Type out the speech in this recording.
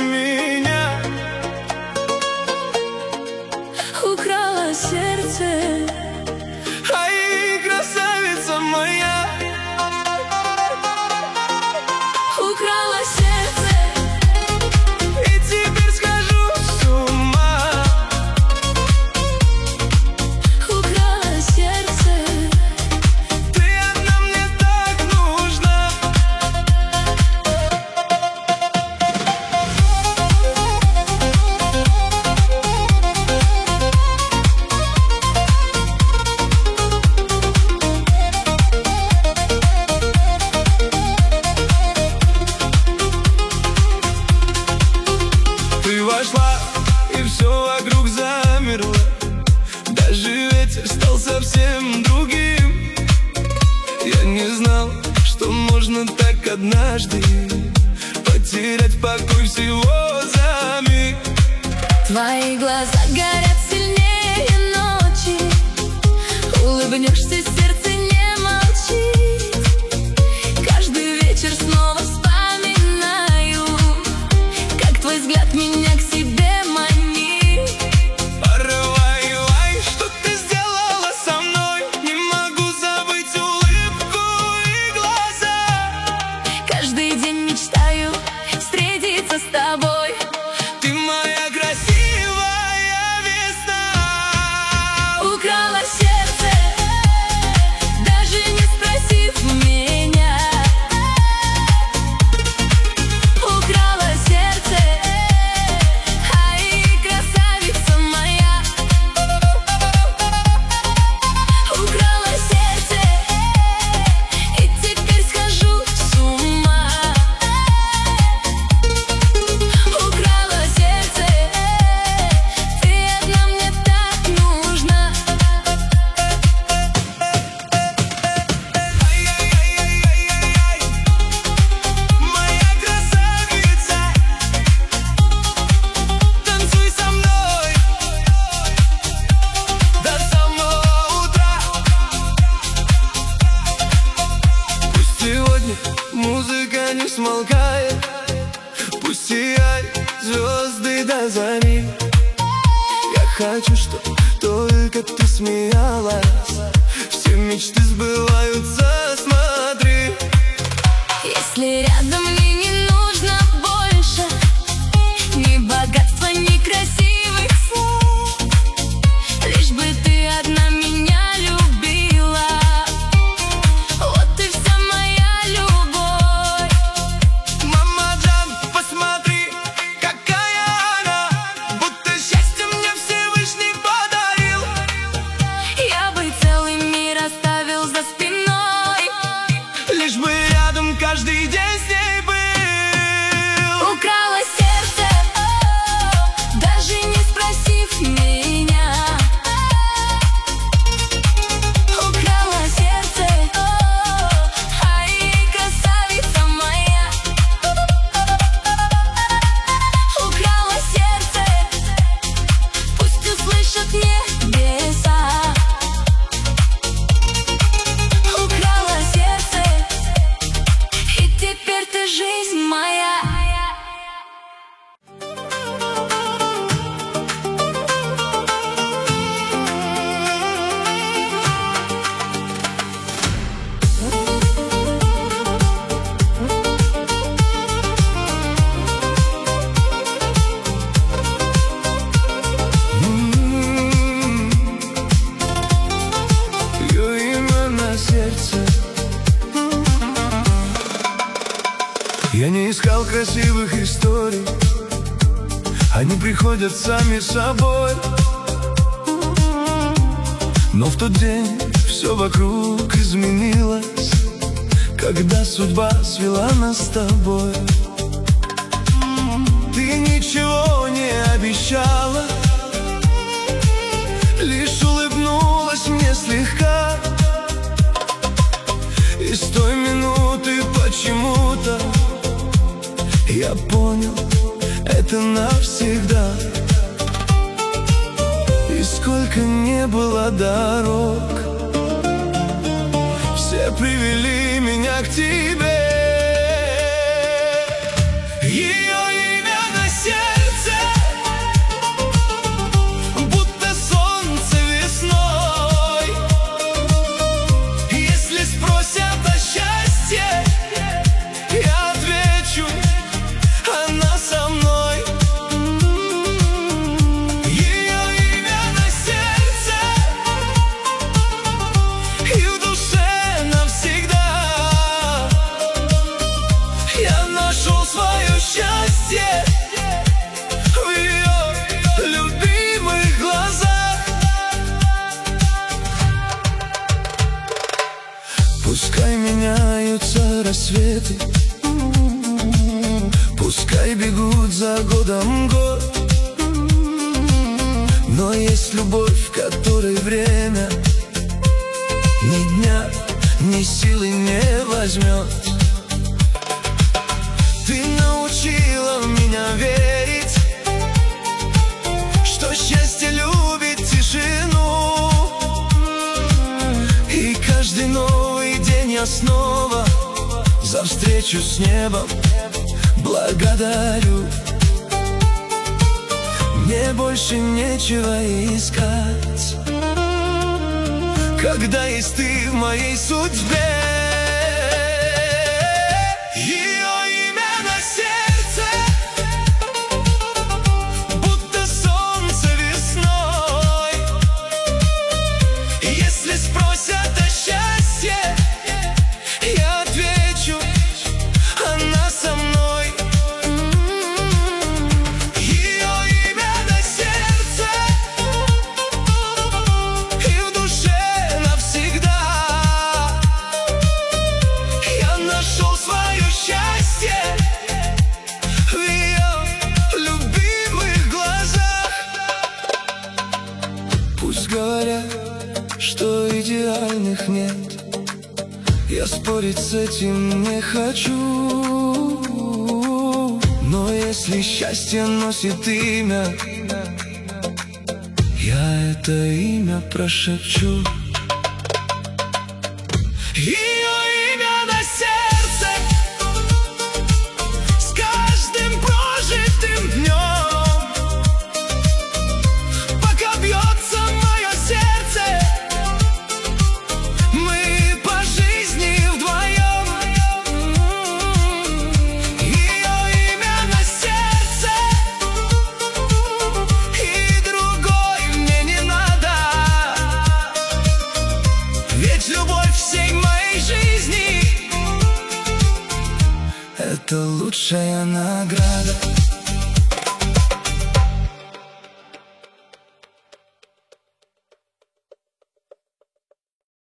меня. Украла сердце, Ай, красавица моя. украла сердце, И теперь схожу с ума. украла сердце. Ты одна мне так нужна. Ты вошла, и все вокруг замерло. Даже ветер стал совсем другим. Я не знал, что можно так однажды потерять покой всего за миг. Твои глаза горят сильнее ночи. Улыбнешься, сердце не молчит. Каждый вечер снова вспоминаю, как твой взгляд меня к себе манит. Порывай, что ты сделала со мной. Не могу забыть улыбку и глаза. Каждый день мечтаю встретиться с тобой. Ты моя красивая весна. Украла сердце, даже не спросив меня. Украла сердце, ай, красавица моя. Украла сердце, и теперь схожу с ума. Украла сердце, ты одна мне так нужна. Ай-яй-яй-яй-яй-яй-яй. Моя красавица. Танцуй со мной до самого утра. Пусть сегодня музыка не смолкает. Пусть сияют звезды до зари. Я хочу, чтоб только ты смеялась. Все мечты сбываются, смотри. Если рядом мне не нужно больше ни богатства, ни красивых слов, лишь бы ты одна меня любила. Вот и вся моя любовь. Мама Джан, посмотри, какая она. Будто счастье мне Всевышний подарил. Я бы целый мир оставил за спиной, Лишь бы рядом каждый день с ней был. украла сердце, даже не спросив меня. Украла сердце, ай, красавица моя. Украла сердце, пусть услышат небеса. Украла сердце, и теперь ты жизнь моя. Ее имя на сердце. Я не искал красивых историй. Они приходят сами собой. Но в тот день все вокруг изменилось, когда судьба свела нас с тобой. Ты ничего не обещала, лишь улыбнулась мне слегка. И с той минуты почему-то я понял, это навсегда. И сколько не было дорог, все привели меня к тебе. Ее имя на снится рассветы, пускай бегут за годом год. Но есть любовь, в которой время ни дня, ни силы не возьмет. Ты научила меня верить, что счастье любит тишину. И каждый новый день я снова за встречу с небом благодарю. Мне больше нечего искать, когда есть ты в моей судьбе. Ее имя на сердце, будто солнце весной. Если спросят о счастье, я отвечу: она со мной. Пусть говорят, что идеальных нет, я спорить с этим не хочу. Но если счастье носит имя, я это имя прошепчу. Ее имя на сердце, с каждым прожитым днем, пока бьется мое сердце, мы по жизни вдвоем. Ее имя на сердце, и другой мне не надо, ведь любовь всей моей жизни — это лучшая награда.